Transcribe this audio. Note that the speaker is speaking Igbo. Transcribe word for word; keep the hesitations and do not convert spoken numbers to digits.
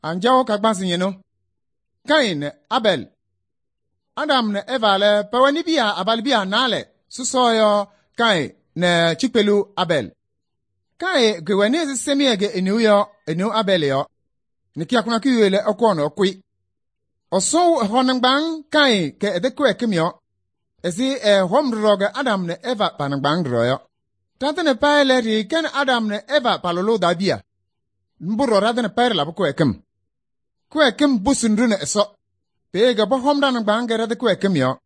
Anjao kagbasi yeno. Kain Abel. Adam ne Eva le pewani bia abal bia nale susoyo kai ne chipelu Abel. Kai gweni semiege enuyo enu Abel yo. Nikia kuna kiwele okono okwi. Oso honangbang kai ke edekwe kimyo. Ezi e homdroge Adam ne Eva panangbang droyo. Tante ne paile ri ken Adam ne Eva palolo dabia. Mburo rade ne paile la bukwe kim. Kwe kim busundru ne eso. Pega bo homda nangbang gerade kwe kim yo.